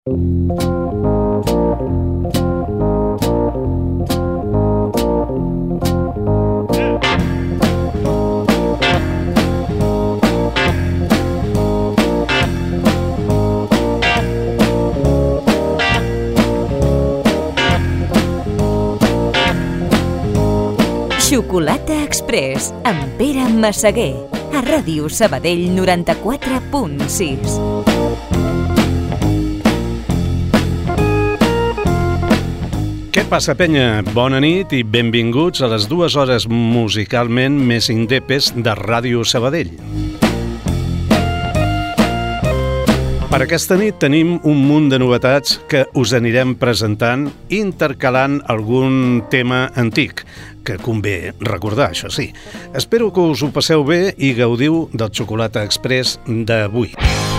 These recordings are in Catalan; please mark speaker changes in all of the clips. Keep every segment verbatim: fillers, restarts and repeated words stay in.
Speaker 1: Xocolata Express amb Pere Massaguer a Ràdio Sabadell noranta-quatre punt sis.
Speaker 2: Què passa, penya? Bona nit i benvinguts a les dues hores musicalment més indepes de Ràdio Sabadell. Per aquesta nit tenim un munt de novetats que us anirem presentant, intercalant algun tema antic, que convé recordar, això sí. Espero que us ho passeu bé i gaudiu del Xocolata Express d'avui.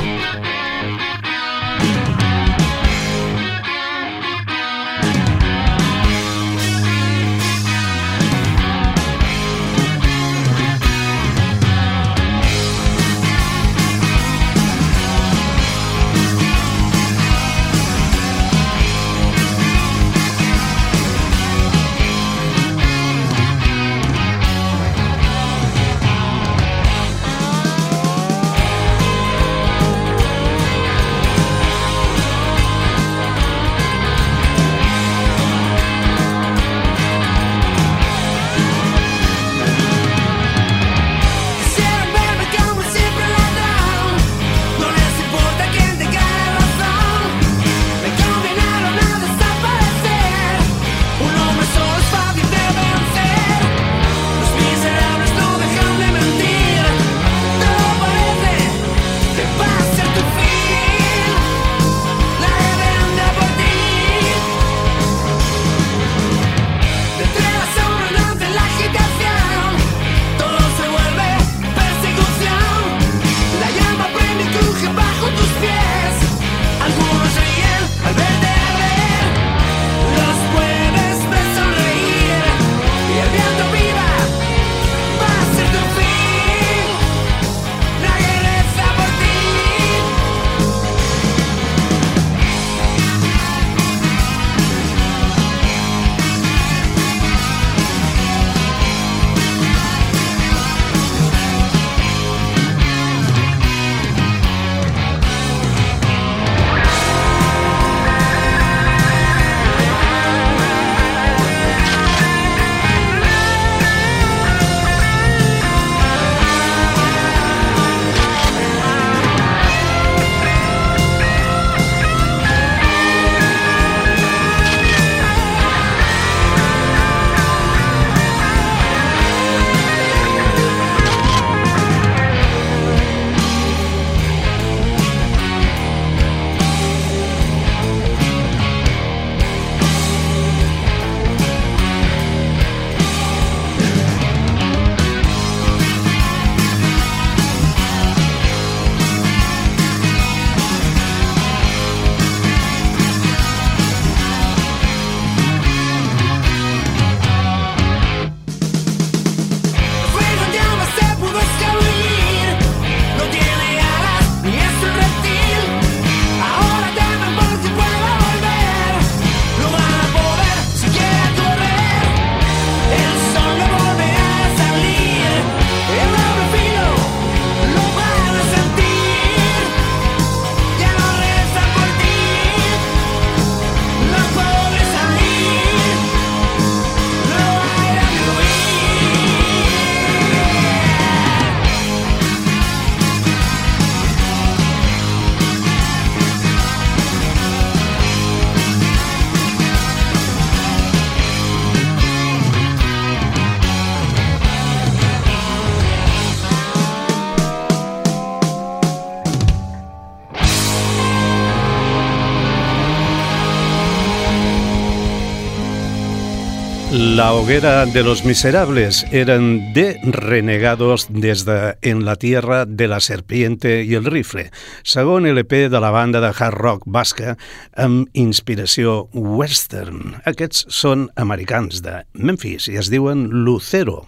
Speaker 2: La hoguera de los miserables eren de Renegados des de En la tierra de la serpiente i el rifle, segon L P de la banda de hard rock basca amb inspiració western. Aquests són americans de Memphis i es diuen Lucero.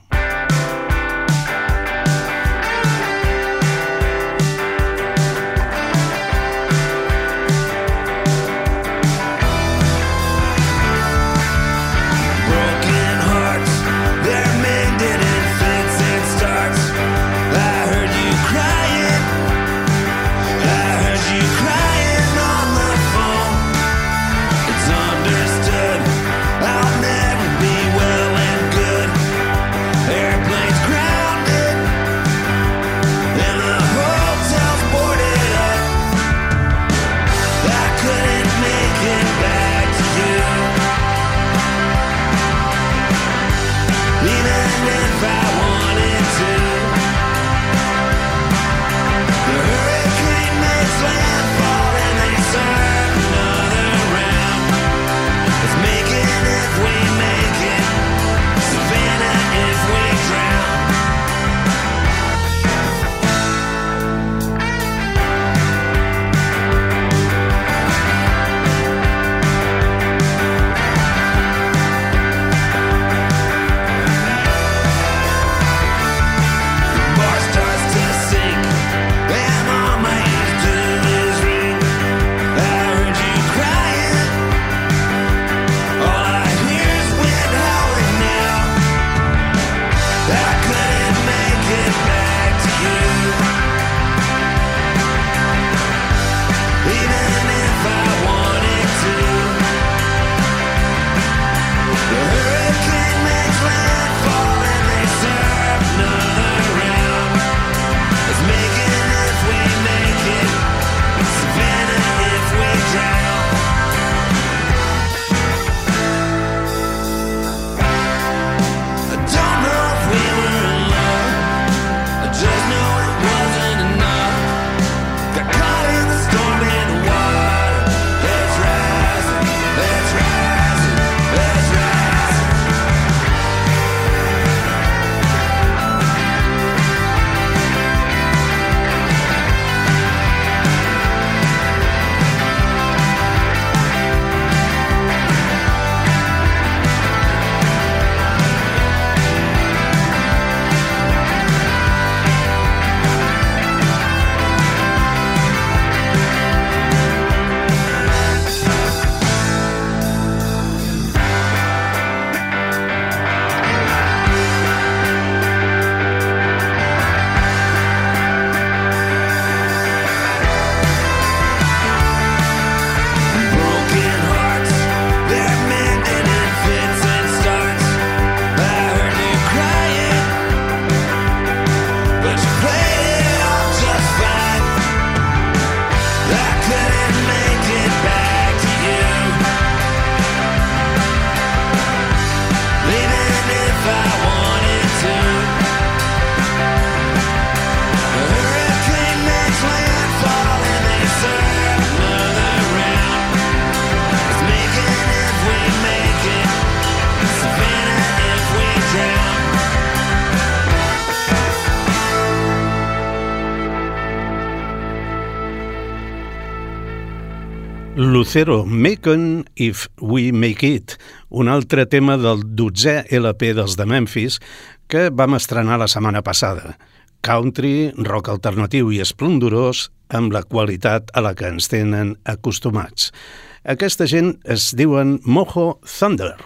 Speaker 2: Lucero, Macon If We Make It, un altre tema del dotzè L P dels de Memphis que vam estrenar la setmana passada. Country, rock alternatiu i esplendorós amb la qualitat a la que ens tenen acostumats. Aquesta gent es diuen Mojo Thunder.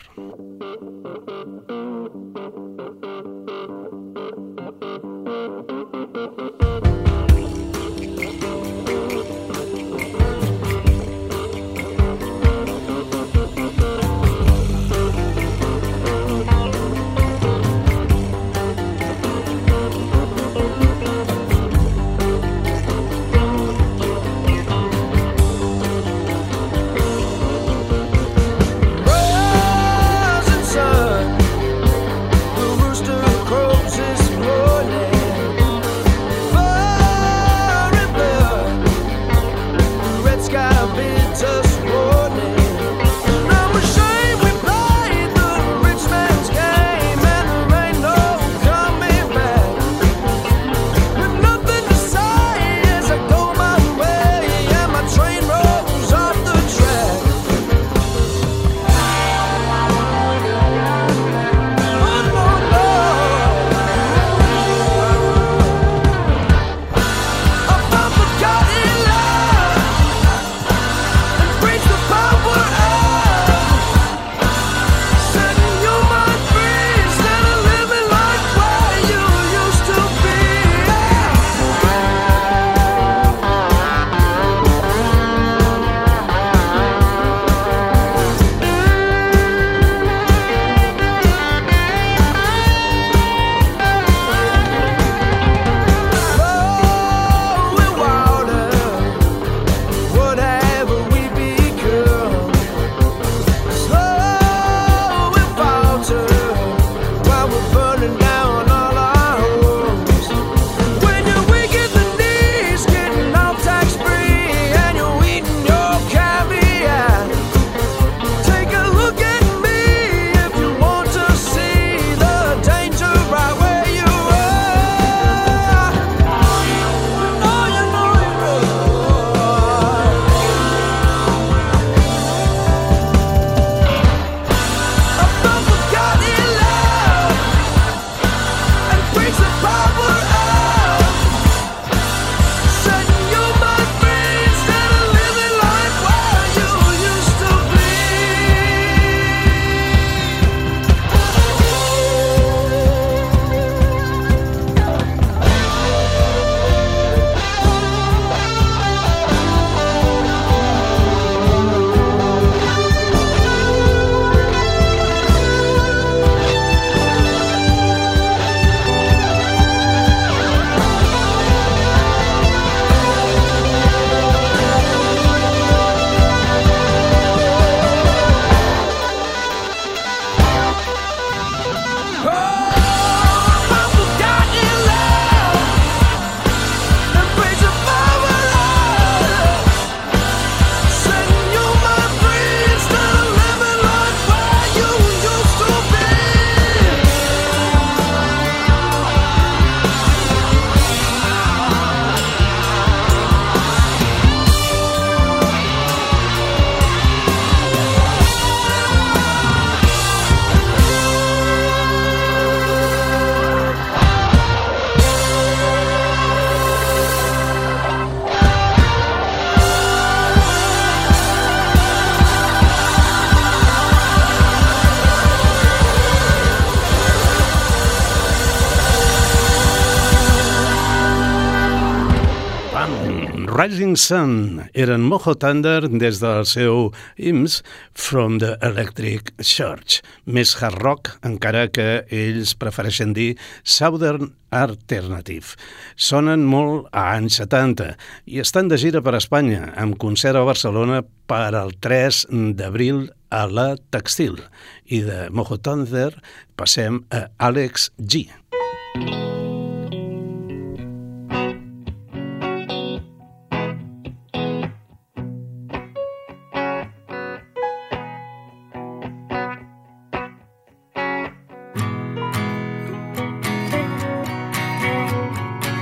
Speaker 2: Rising Sun eren Mojo Thunder des del seu Hymns from the Electric Church, més hard rock, encara que ells prefereixen dir Southern Alternative. Sonen molt a anys setanta i estan de gira per Espanya, amb concert a Barcelona per al tres d'abril a la Textil. I de Mojo Thunder passem a Alex G.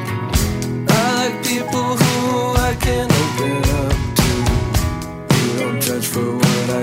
Speaker 3: People who I can open up to. You don't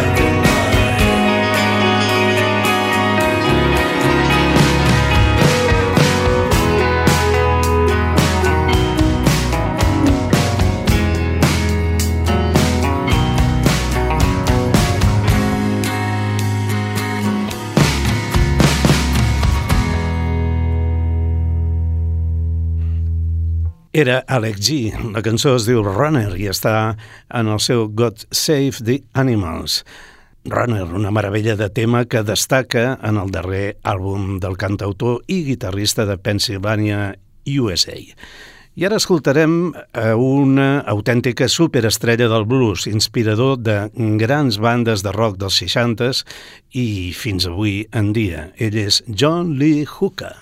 Speaker 2: Era Alec G. La cançó es diu Runner i està en el seu God Save the Animals. Runner, una meravella de tema que destaca en el darrer àlbum del cantautor i guitarrista de Pennsylvania, U S A. I ara escoltarem una autèntica superestrella del blues, inspirador de grans bandes de rock dels seixantes i fins avui en dia. Ell és John Lee Hooker.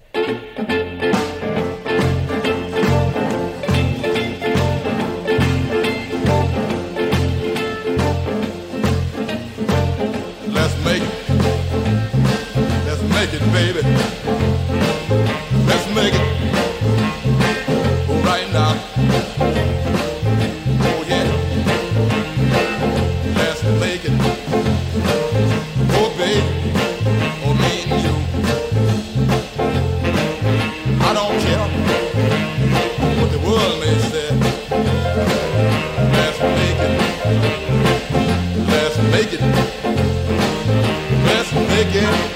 Speaker 4: Baby, let's make it right now. Oh yeah, let's make it. Oh baby, oh me and you. I don't care what the world may say. Let's make it. Let's make it. Let's make it.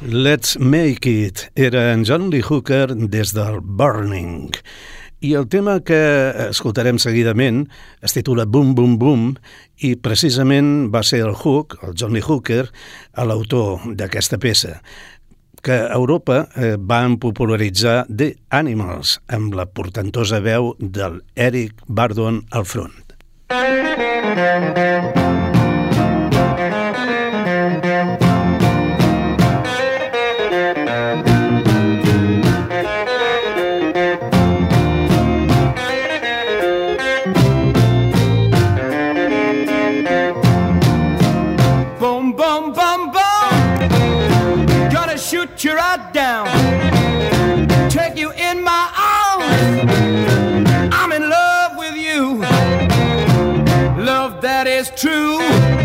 Speaker 2: Let's Make It era en John Lee Hooker des del Burning. I el tema que escoltarem seguidament es titula Boom Boom Boom i precisament va ser el Hook, el John Lee Hooker, l'autor d'aquesta peça, que a Europa eh, van popularitzar The Animals amb la portentosa veu del Eric Burdon al front.
Speaker 5: Shoot you right down, take you in my arms. I'm in love with you, love that is true.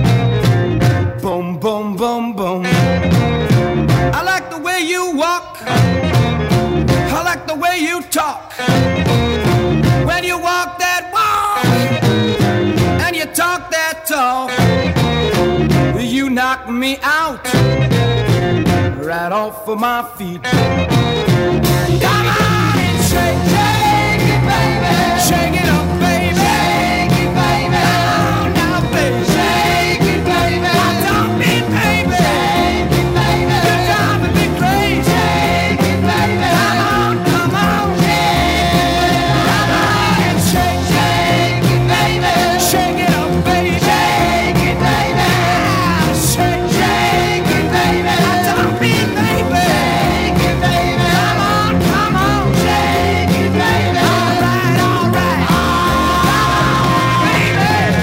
Speaker 5: Boom, boom, boom, boom. I like the way you walk, I like the way you talk. When you walk that walk and you talk that talk, you knock me out right off of my feet. Come on and shake, shake it, baby. Shake it up, baby. Shake it, baby. Come on now, baby. Shake it, baby. I don't mean baby. Shake it, baby. You're driving me crazy. Shake it, baby. Come on, come on. Come on and shake, shake it, baby. Shake it up, baby. Shake it, baby. Shake, shake it, baby. I don't mean baby. Shake it, baby. Come on, come on. Shake it, baby. All right, all right. Oh, baby.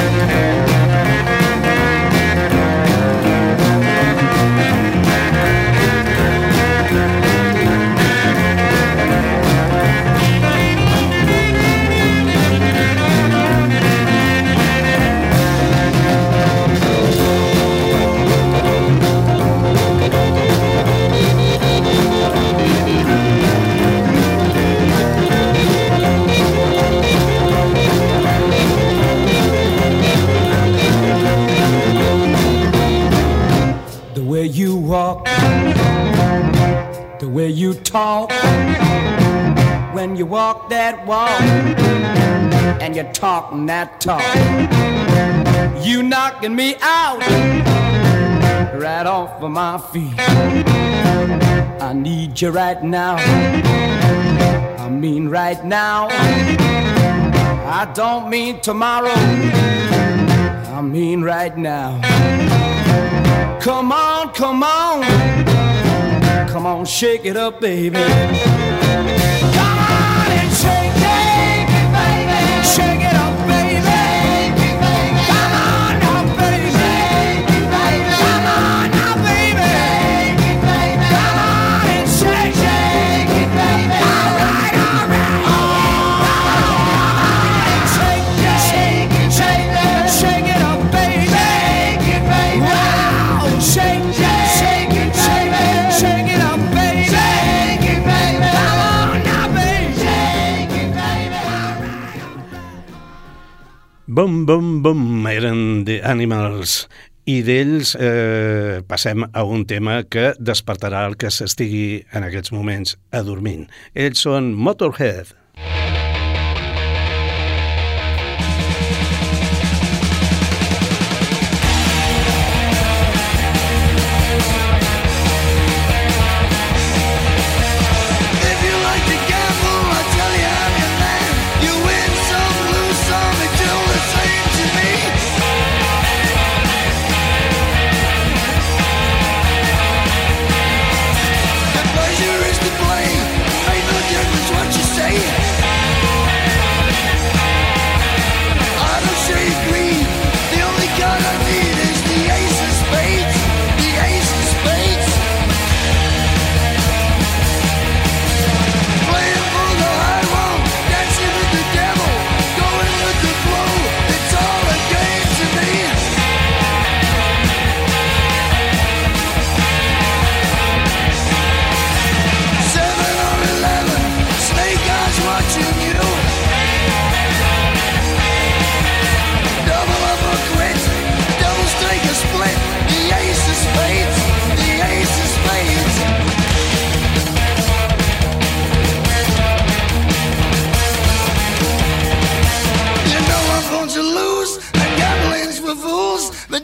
Speaker 5: The way you walk, the way you talk, when you walk that walk and you're talking that talk, you knocking me out right off of my feet. I need you right now, I mean right now. I don't mean tomorrow, I mean right now. Come on, come on, come on, shake it up, baby. Come on and shake, shake it, baby. Shake it up, baby. Shake it, baby. Come on now, baby. Shake it, baby. Come on now, baby. Shake it, baby. Come on and shake, shake it, baby. All right, all right. Oh, shake, shake it, shake it, shake it up, baby. Shake it, baby. Wow, shake, shake it, shake it, shake it up, baby. Shake it, baby. Come on now, baby. Shake it, baby. All right.
Speaker 2: Bum, bum, bum, eren The Animals. I d'ells eh, passem a un tema que despertarà el que s'estigui en aquests moments adormint. Ells són Motorhead.
Speaker 3: If you like to gamble, I tell you I'm your man. You win some, lose some, it's all the same to me. The pleasure is to blame. Ain't no difference what you say.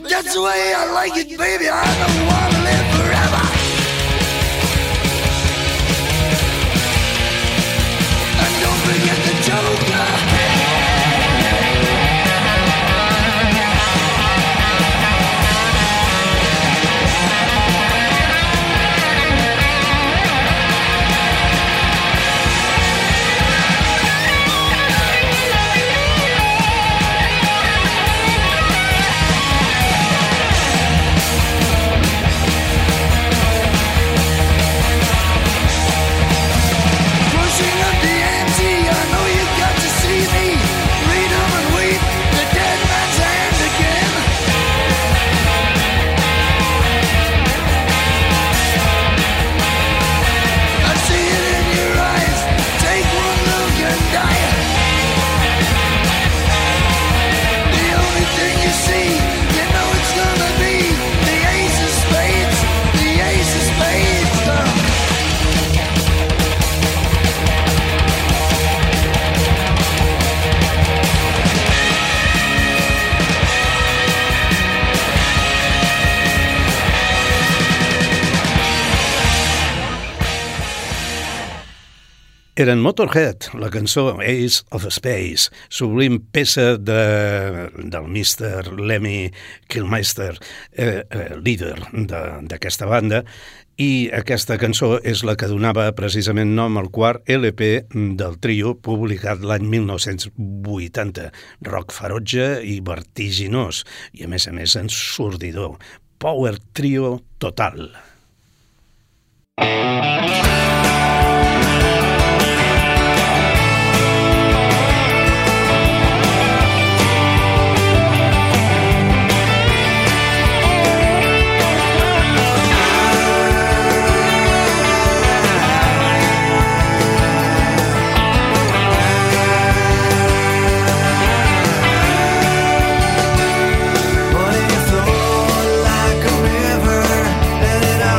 Speaker 5: But that's the way I like it, baby. I don't wanna live forever. And don't forget the Joker.
Speaker 2: Eren Motorhead, la cançó Ace of Space, sublim peça de, del mister Lemmy Kilmister, eh, eh, líder d'aquesta banda, i aquesta cançó és la que donava precisament nom al quart L P del trio, publicat l'any mil nou-cents vuitanta. Rock ferotge i vertiginós, i a més a més ensordidor. Power trio total.
Speaker 5: Let it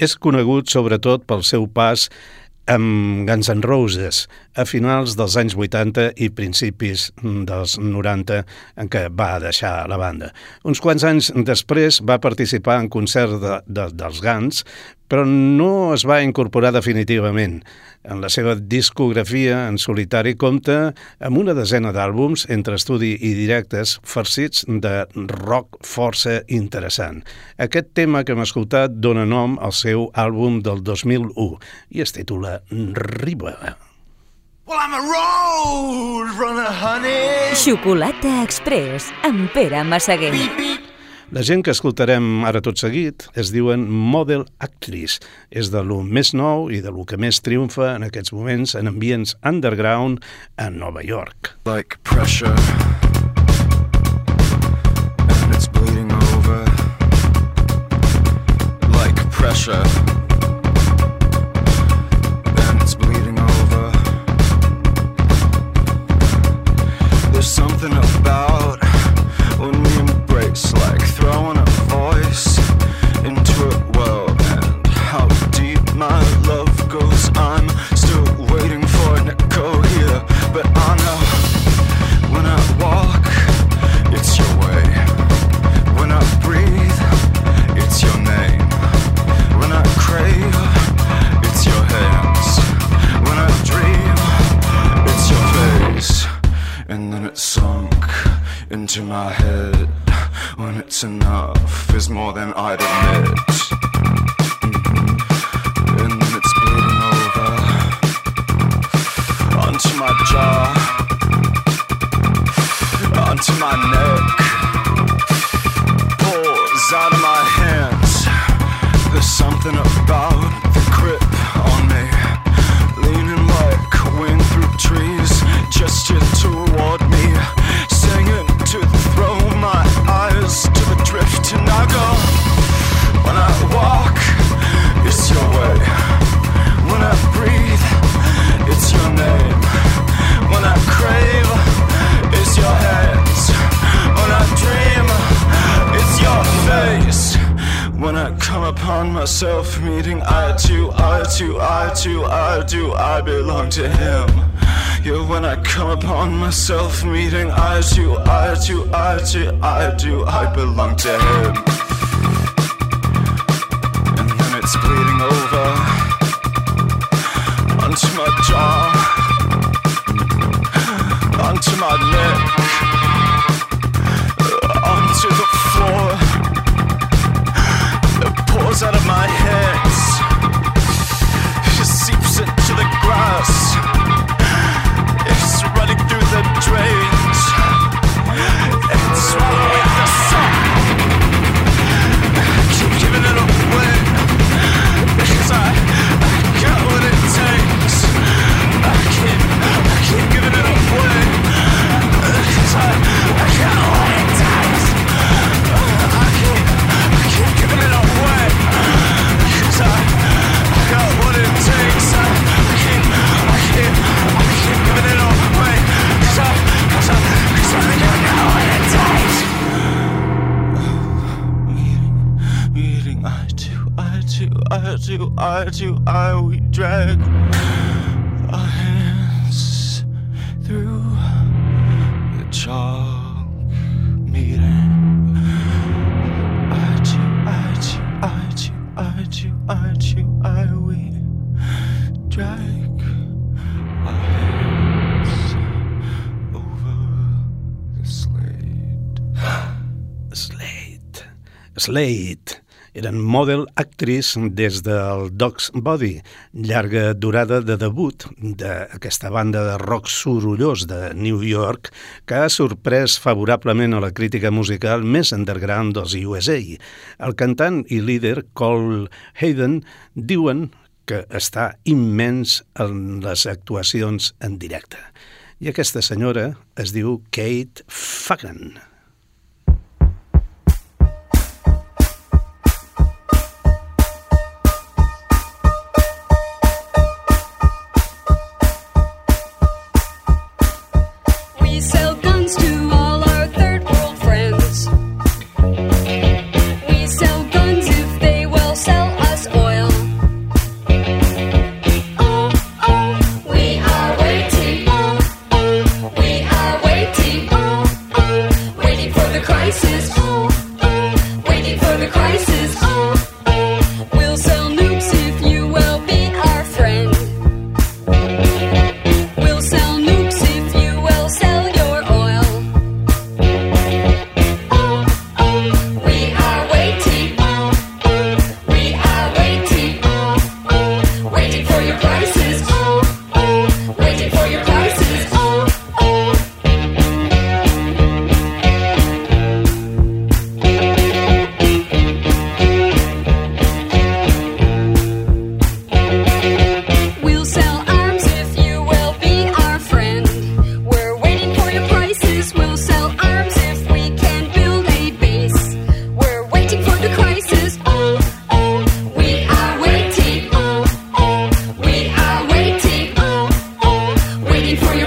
Speaker 2: és conegut sobretot pel seu pas amb Guns N' Roses a finals dels anys vuitanta i principis dels noranta, en què va deixar la banda. Uns quants anys després va participar en concerts de, de, dels Guns, però no es va incorporar definitivament. En la seva discografia en solitari compta amb una desena d'àlbums entre estudi i directes farcits de rock força interessant. Aquest tema que hem escoltat dona nom al seu àlbum del dos mil u i es titula Riba.
Speaker 3: Well, I'm a road runner, honey.
Speaker 1: Xocolata Express amb Pere Massaguer.
Speaker 3: Beep, beep.
Speaker 2: La gent que escoltarem ara tot seguit es diuen Model Actress. És de lo més nou i de lo que més triomfa en aquests moments en ambients underground a Nova York.
Speaker 6: Like pressure, and it's bleeding over. Like pressure, and it's bleeding over. There's something about when we embrace, like throwing a voice into a well, and how deep my love goes. I'm still waiting for an echo here, but I know when I walk, it's your way. When I breathe, it's your name. When I crave, it's your hands. When I dream, it's your face. And then it sunk into my head. When it's enough is more than I'd admit. Mm-hmm. And then it's bleeding over onto my jaw, onto my neck, pours out of my hands. There's something about the grip on me, leaning like wind through trees, gesture toward me, singing to throw my eyes to the drift, and I go. When I walk, it's your way. When I breathe, it's your name. When I crave, it's your hands. When I dream, it's your face. When I come upon myself meeting eye to eye to eye to eye, do I belong to him? Yeah, when I come upon myself meeting eye to eye to eye to eye, do I belong to him? And then it's bleeding over onto my jaw, onto my neck, onto the floor. It pours out of my hands, it seeps into the grass. It's running through the drains, it's swallowing the sun. I keep giving it away, because I, I got what it takes. I keep, I keep giving it away, because I, I got what it takes. I keep, I keep giving it away, because I, I got what it takes. I, I keep, I keep, I keep giving it away, because I, because I, because I got what it takes. Meeting, meeting, eye to eye to eye to eye to eye, we drag our hands through the chalk. Meeting, eye to eye to eye to eye to eye to eye, we drag our hands over the slate.
Speaker 2: Slade. Slade. Eren Model Actress des del Dog's Body, llarga durada de debut d'aquesta banda de rock sorollós de New York que ha sorprès favorablement a la crítica musical més underground dels U S A. El cantant i líder Cole Hayden diuen que està immens en les actuacions en directe. I aquesta senyora es diu Kate Fagan.
Speaker 7: We sell guns to all our third world friends. We sell guns if they will sell us oil.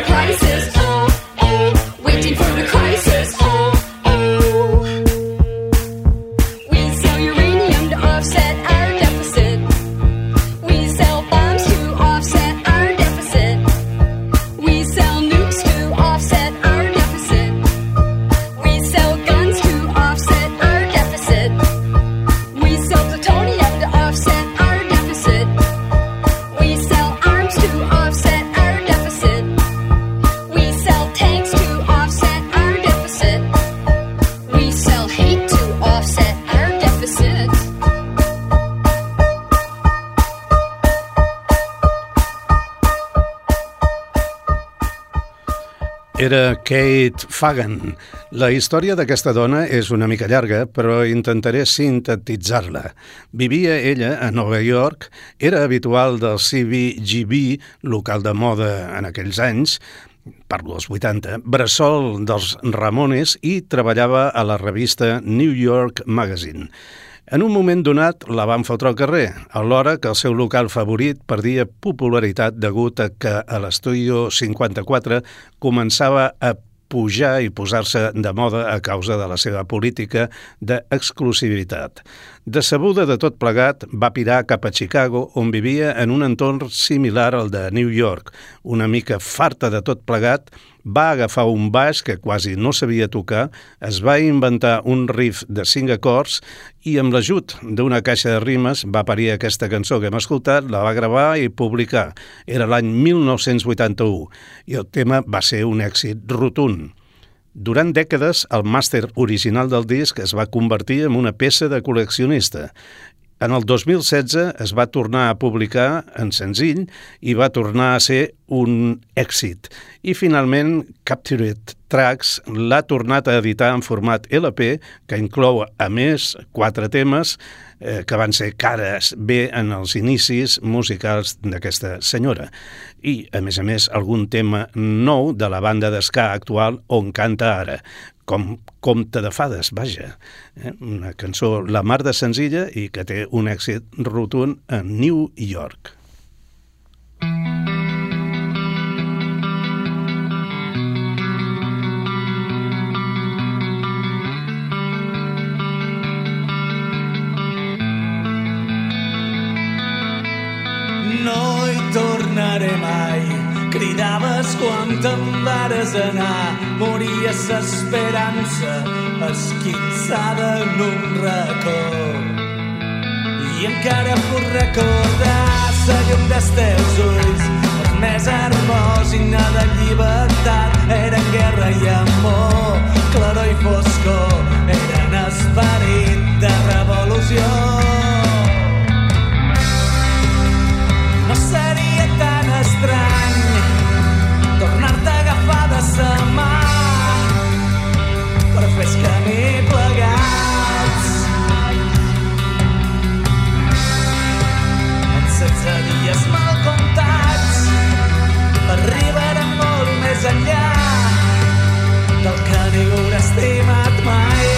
Speaker 7: crisis. Oh, oh, waiting for the crisis. Oh, oh. We sell uranium to offset our deficit. We sell bombs to offset our deficit. We sell nukes to offset our deficit. We sell guns to offset our deficit. We sell plutonium to offset our deficit. We sell arms to offset our deficit. We sell tanks to offset our deficit. We sell hate to offset our deficit.
Speaker 2: Era Kate Fagan. La història d'aquesta dona és una mica llarga, però intentaré sintetitzar-la. Vivia ella a Nova York, era habitual del C B G B, local de moda en aquells anys, parlo dels vuitanta, bressol dels Ramones, i treballava a la revista New York Magazine. En un moment donat la van fotre al carrer, alhora que el seu local favorit perdia popularitat degut a que a l'Estudio cinquanta-quatre començava a pujar i posar-se de moda a causa de la seva política d'exclusivitat. Decebuda de tot plegat, va pirar cap a Chicago, on vivia en un entorn similar al de New York. Una mica farta de tot plegat, va agafar un baix que quasi no sabia tocar, es va inventar un riff de cinc acords i amb l'ajut d'una caixa de rimes va parir aquesta cançó que hem escoltat, la va gravar i publicar. Era l'any mil nou-cents vuitanta-u i el tema va ser un èxit rotund. Durant dècades, el màster original del disc es va convertir en una peça de col·leccionista. En el dos mil setze es va tornar a publicar en senzill i va tornar a ser un èxit. I finalment, Captured Tracks l'ha tornat a editar en format L P, que inclou, a més, quatre temes eh, que van ser cares bé en els inicis musicals d'aquesta senyora. I, a més a més, algun tema nou de la banda d'esca actual on canta ara, com Conte de fades, vaja. Eh? Una cançó la mar de senzilla i que té un èxit rotund a New York.
Speaker 8: No hi tornaré mai, cridaves quan te'n vares anar, mories l'esperança esquinçada en un racó. I encara puc recordar la llum dels teus ulls, els més hermosos de llibertat, eren guerra i amor, claror i foscor, eren esperit de revolució. No seria tan estrany tornar-te a agafar de sa mà per fer camí plegats. En setze dies mal comptats arribarem molt més enllà del que ningú haurà estimat mai.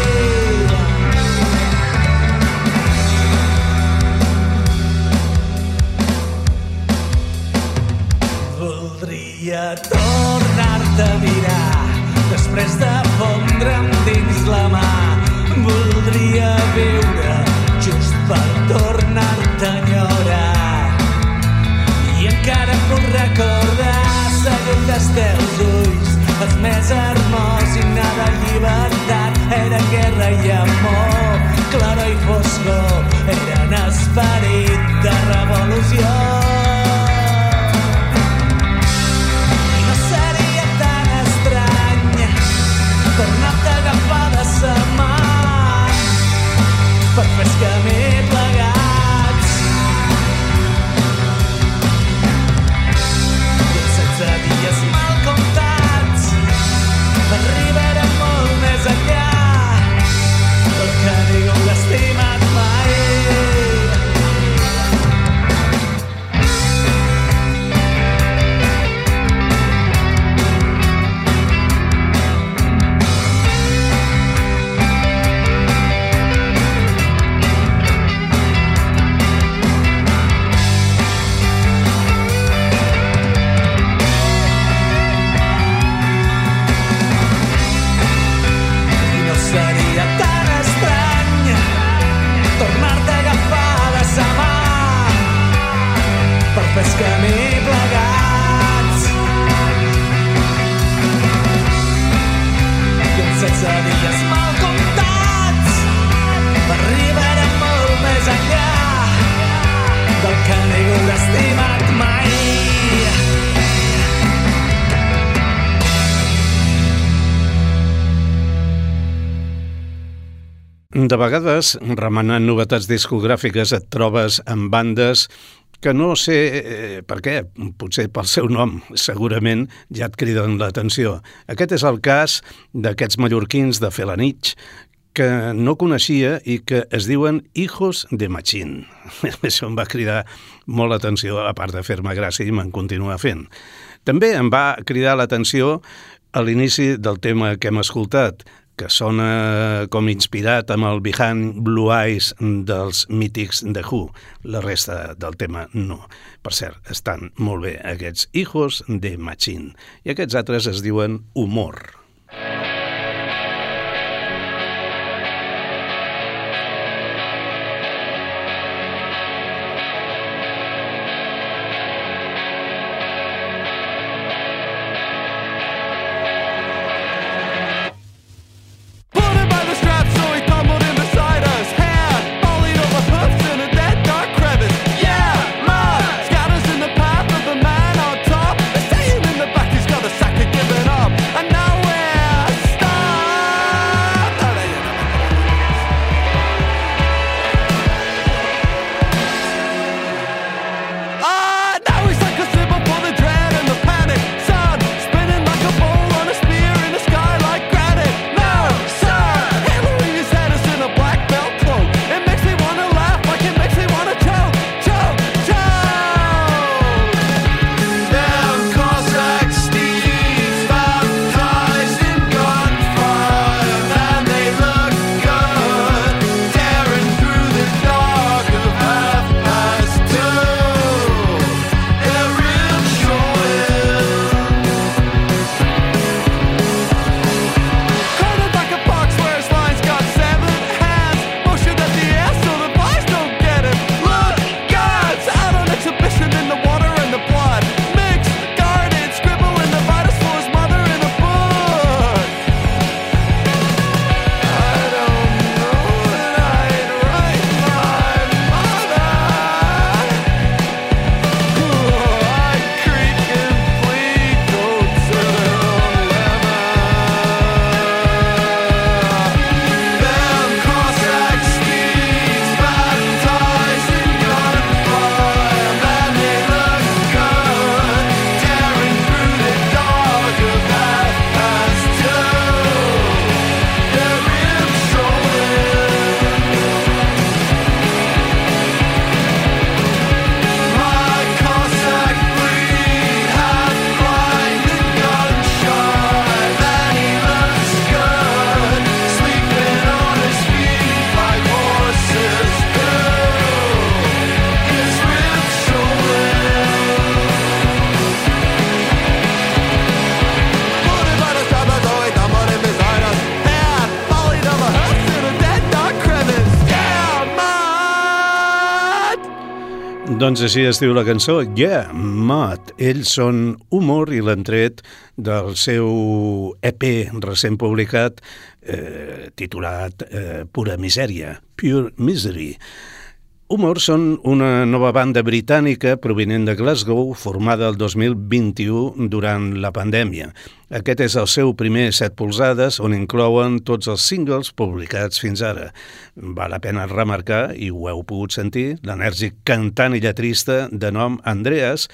Speaker 8: Voldria tornar-te a mirar després de fondre'm dins la mà. Voldria viure just per tornar-te a enyorar. I encara puc recordar la llum dels teus ulls, els més hermosos de llibertat, eren guerra i amor, claror i foscor, eren esperit de revolució. Tornar-te a agafar de sa mà per fer camí plegats. I en setze dies mal comptats arribarem molt més enllà del que ningú haurà estimat mai.
Speaker 2: De vegades, remenant novetats discogràfiques, et trobes amb bandes que no sé eh, per què, potser pel seu nom, segurament ja et criden l'atenció. Aquest és el cas d'aquests mallorquins de Felanitx, que no coneixia i que es diuen Hijos de Machín. Això em va cridar molt l'atenció, a part de fer-me gràcia, i me'n continua fent. També em va cridar l'atenció a l'inici del tema que hem escoltat, que sona com inspirat amb el Behind Blue Eyes dels mítics The Who. La resta del tema no. Per cert, estan molt bé aquests Hijos de Machín. I aquests altres es diuen Humor. Doncs així es diu la cançó, Yeah, Mad. Ells són Humor i l'han tret del seu E P recent publicat eh, titulat eh, Pura Misèria, Pure Misery. Humor són una nova banda britànica provinent de Glasgow formada el dos mil vint-i-u durant la pandèmia. Aquest és el seu primer set polzades on inclouen tots els singles publicats fins ara. Val la pena remarcar, i ho heu pogut sentir, l'enèrgic cantant i lletrista de nom Andreas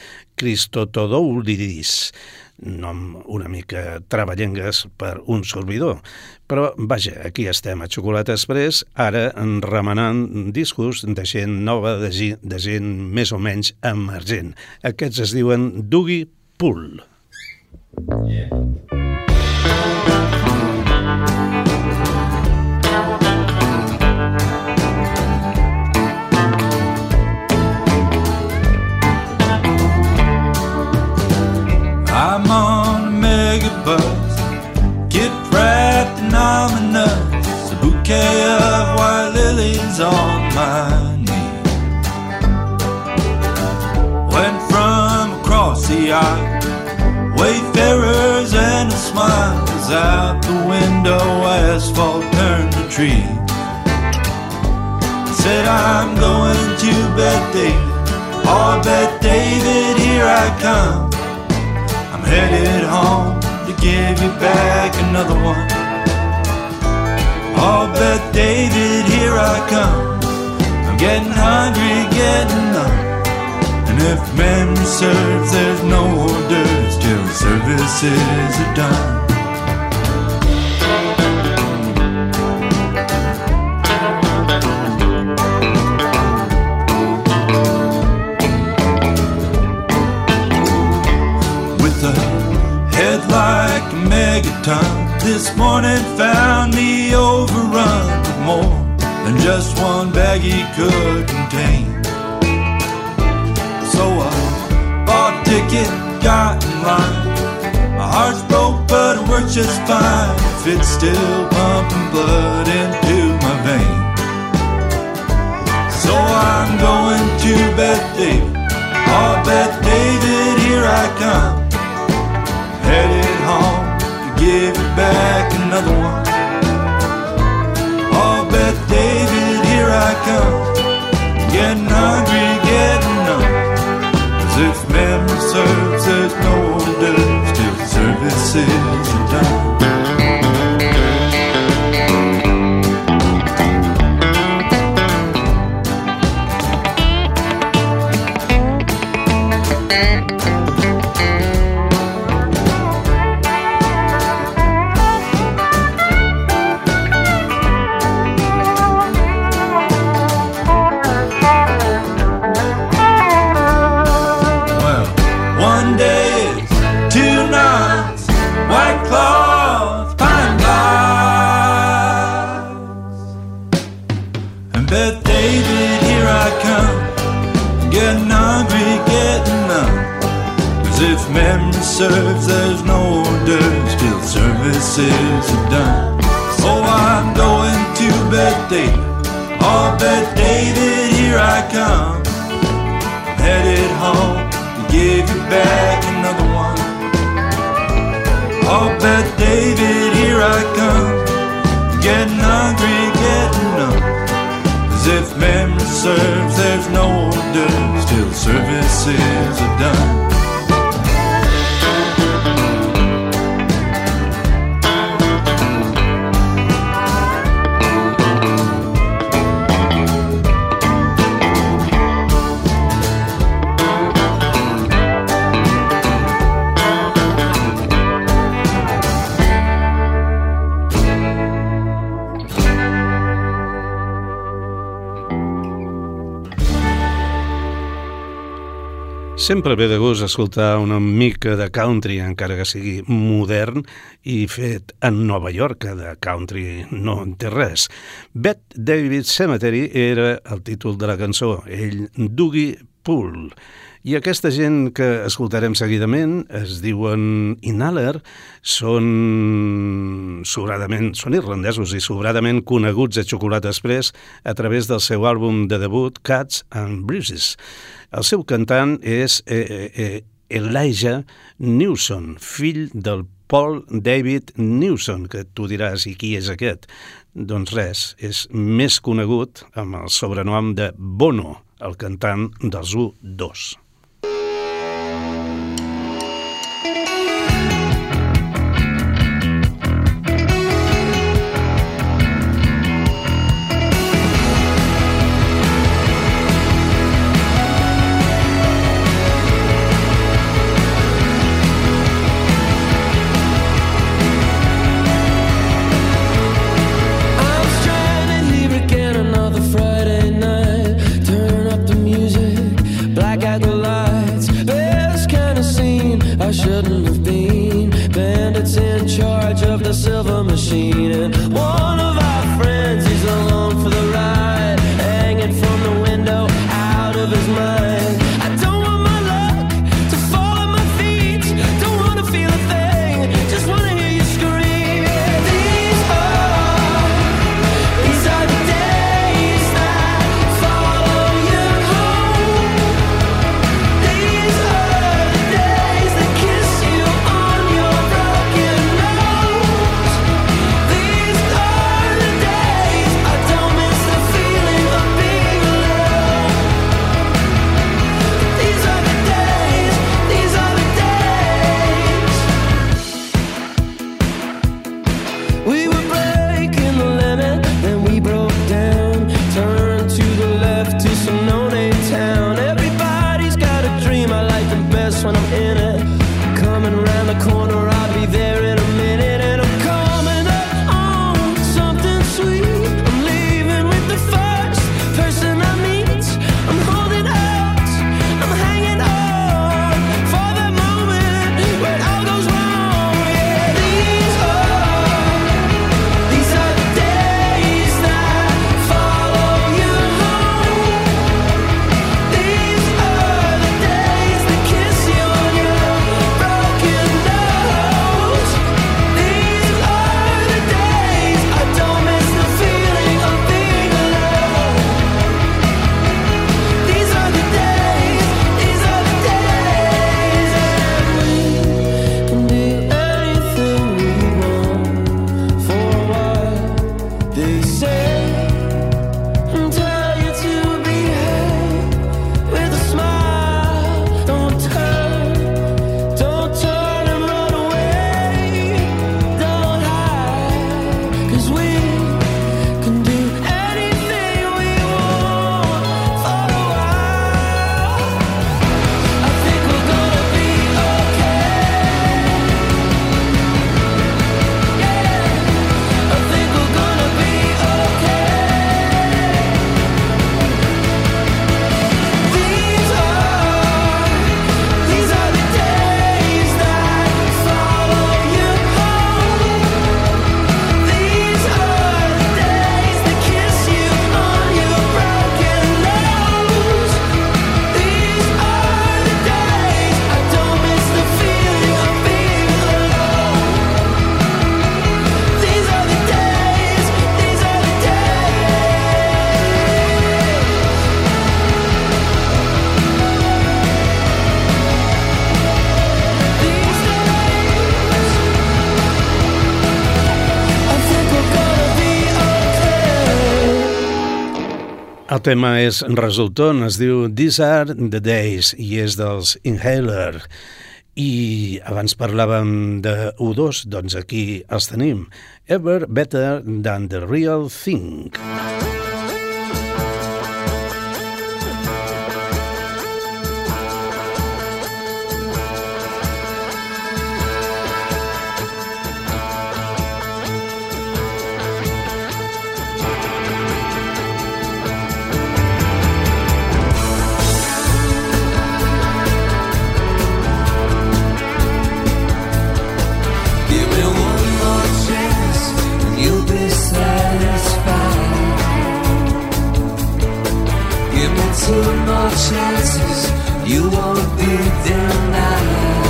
Speaker 2: Christodoulidis, nom una mica traballengues per un servidor. Però, vaja, aquí estem a Xocolata Express, ara remenant discos de gent nova, de gent, de gent més o menys emergent. Aquests es diuen Dougie Pool. Yeah.
Speaker 9: I'm on a mega bus, get wrapped in almond nuts, a bouquet of white lilies on my knee. Went from across the aisle, wayfarers and a smile was out the window, asphalt turned to trees. Said I'm going to Bette David, oh Bette David, here I come. I'm headed home to give you back another one. Oh, Bette David, I come. I'm getting hungry, getting up. And if memory serves, there's no hors d'oeuvres till services are done. With a head like a megaton, this morning found me overrun with more than just one baggie could contain. So I bought a ticket, got in line. My heart's broke, but it works just fine if it's still pumping blood into my vein. So I'm going to Beth David. Oh, Beth David, here I come. Headed home to give it back another one. Oh, Beth David, here I come. Getting hungry, getting up. If memory serves, there's no hors d'oeuvres till the services are done. Serves, there's no hors d'oeuvres till services are done. So I'm going to Beth David. Oh, Beth David, here I come. I'm headed home to give you back another one. Oh, Beth David, here I come. Getting hungry, getting up. As if memory serves, there's no hors d'oeuvres till services are done.
Speaker 2: Sempre ve de gust escoltar una mica de country, encara que sigui modern i fet en Nova York, que de country no en té res. Beth David Cemetery era el títol de la cançó, ell Dougie Poole. I aquesta gent que escoltarem seguidament es diuen Inhaler, són sobradament, són irlandesos i sobradament coneguts a Chocolate Express a través del seu àlbum de debut Cats and Breezes. El seu cantant és eh, eh, Elijah Newson, fill del Paul David Newson, que tu diràs, i qui és aquest? Doncs res, és més conegut amb el sobrenom de Bono, el cantant dels U dos.
Speaker 10: Silver machine, and one of our friends, he's along for the ride, hanging from the window, out of his mind. I don't want my luck to fall at my feet, don't want to feel a thing, just want to hear you scream. These are, these are the days that follow you home. These are the days that kiss you on your broken nose. These are the days I don't
Speaker 2: El tema és resultant, es diu These Are The Days i és dels Inhaler. I abans parlàvem de U dos, doncs aquí els tenim. Ever Better Than The Real Thing.
Speaker 3: Two more chances, you won't be denied.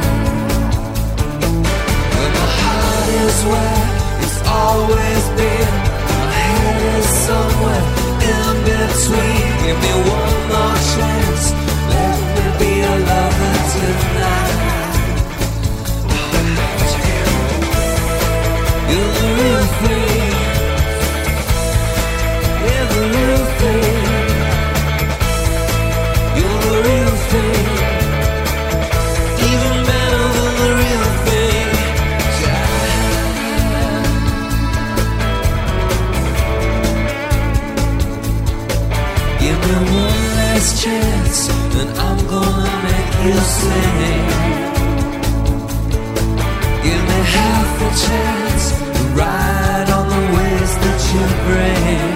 Speaker 3: When my heart is where it's always been, my head is somewhere in between. Give me one more chance, let me be a lover tonight. You're the real thing, you're the real thing. Even better than the real thing. Give me one last chance, and I'm gonna make you sing. Give me half a chance to ride on the waves that you bring.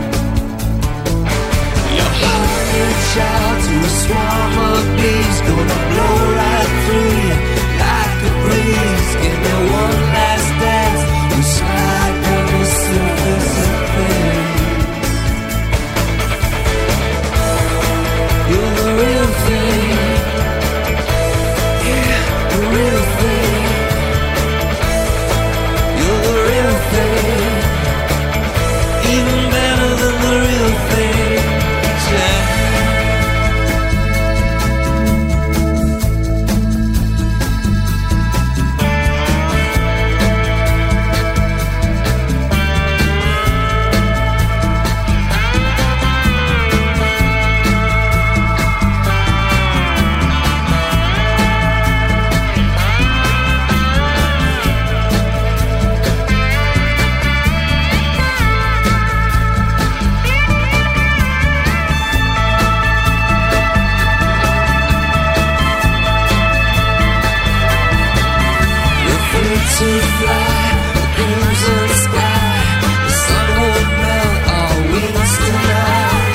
Speaker 3: Your heart reach out to a swarm of bees, gonna blow right through you like a breeze. Give me one last dance, we slide down the surface of things. You're the real thing, yeah, the real thing. You're the real thing, even better than the real thing. Yeah. To fly the crimson sky, the sun won't melt our wings tonight.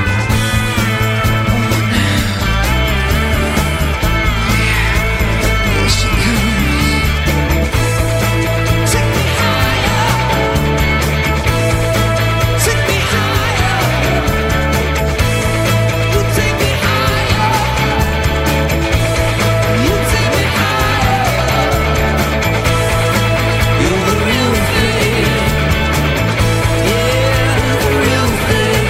Speaker 3: Here she comes. Take me higher, take me higher. You take me higher, you take me higher. You're the real thing, yeah, the real thing.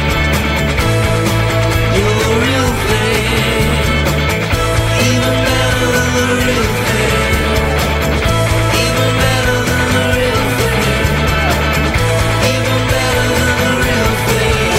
Speaker 3: You're the real thing, even better than the real thing, even better than the real thing, even better than the real thing.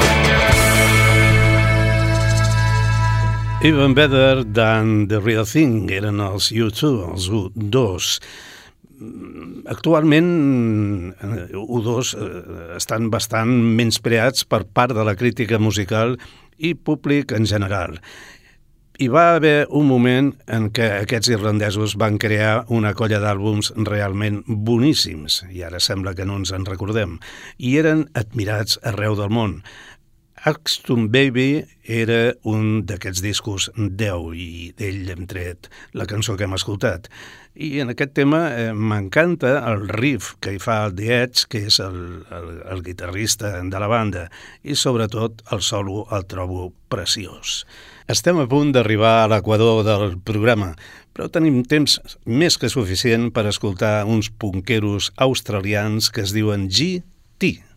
Speaker 2: Even Better Than The Real Thing eren els U dos, els U dos. Actualment U dos estan bastant menyspreats per part de la crítica musical i públic en general. Hi va haver un moment en què aquests irlandesos van crear una colla d'àlbums realment boníssims, i ara sembla que no ens en recordem, i eren admirats arreu del món. Axton Baby era un d'aquests discos deu i d'ell hem tret la cançó que hem escoltat. I en aquest tema eh, m'encanta el riff que hi fa el The Edge, que és el, el, el guitarrista de la banda, i sobretot el solo el trobo preciós. Estem a punt d'arribar a l'equador del programa, però tenim temps més que suficient per escoltar uns punqueros australians que es diuen G T.